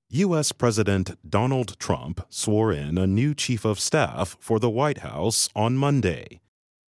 U.S. President Donald Trump swore in a new chief of staff for the White House on Monday.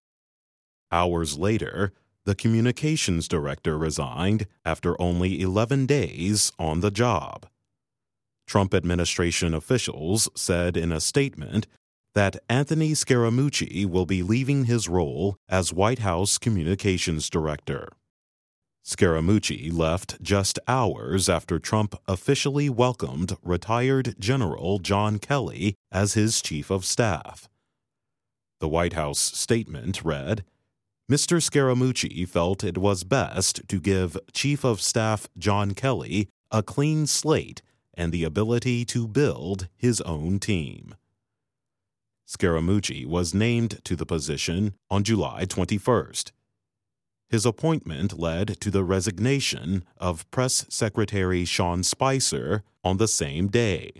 Hours later, the communications director resigned after only 11 days on the job. Trump administration officials said in a statement that Anthony Scaramucci will be leaving his role as White House communications director. Scaramucci left just hours after Trump officially welcomed retired General John Kelly as his chief of staff. The White House statement read, Mr. Scaramucci felt it was best to give Chief of Staff John Kelly a clean slate and the ability to build his own team. Scaramucci was named to the position on July 21st. His appointment led to the resignation of Press Secretary Sean Spicer on the same day.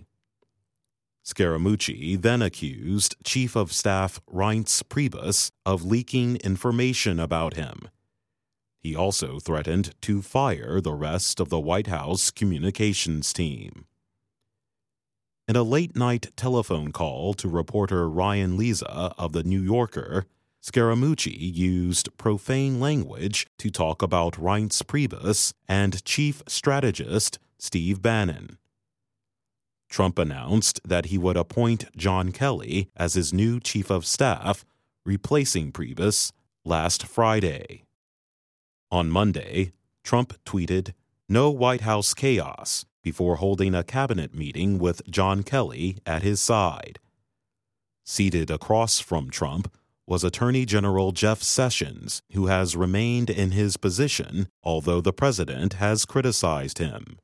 Scaramucci then accused Chief of Staff Reince Priebus of leaking information about him. He also threatened to fire the rest of the White House communications team. In a late-night telephone call to reporter Ryan Leza of The New Yorker, Scaramucci used profane language to talk about Reince Priebus and chief strategist Steve Bannon. Trump announced that he would appoint John Kelly as his new chief of staff, replacing Priebus last Friday. On Monday, Trump tweeted, "No White House chaos," before holding a cabinet meeting with John Kelly at his side. Seated across from Trump was Attorney General Jeff Sessions, who has remained in his position, although the president has criticized him.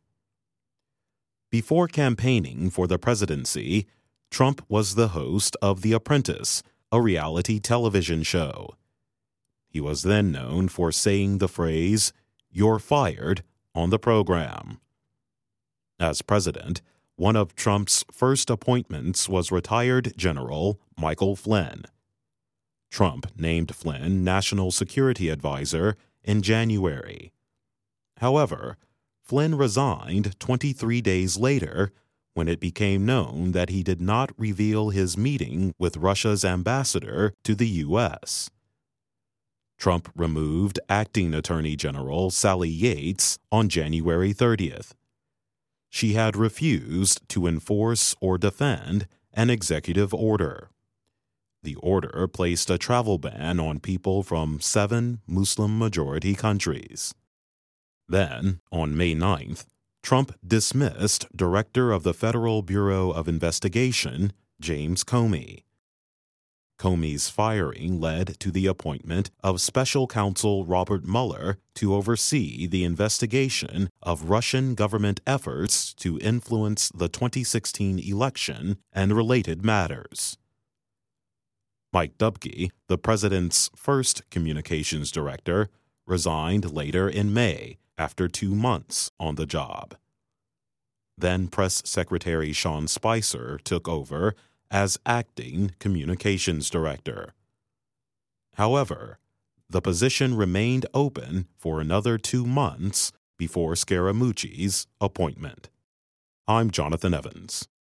Before campaigning for the presidency, Trump was the host of The Apprentice, a reality television show. He was then known for saying the phrase, "You're fired," on the program. As president, one of Trump's first appointments was retired General Michael Flynn. Trump named Flynn National Security Advisor in January. However, Flynn resigned 23 days later when it became known that he did not reveal his meeting with Russia's ambassador to the U.S. Trump removed Acting Attorney General Sally Yates on January 30th. She had refused to enforce or defend an executive order. The order placed a travel ban on people from 7 Muslim-majority countries. Then, on May 9th, Trump dismissed Director of the Federal Bureau of Investigation, James Comey. Comey's firing led to the appointment of Special Counsel Robert Mueller to oversee the investigation of Russian government efforts to influence the 2016 election and related matters. Mike Dubke, the president's first communications director, resigned later in May after 2 months on the job. Then Press Secretary Sean Spicer took over as acting communications director. However, the position remained open for another 2 months before Scaramucci's appointment. I'm Jonathan Evans.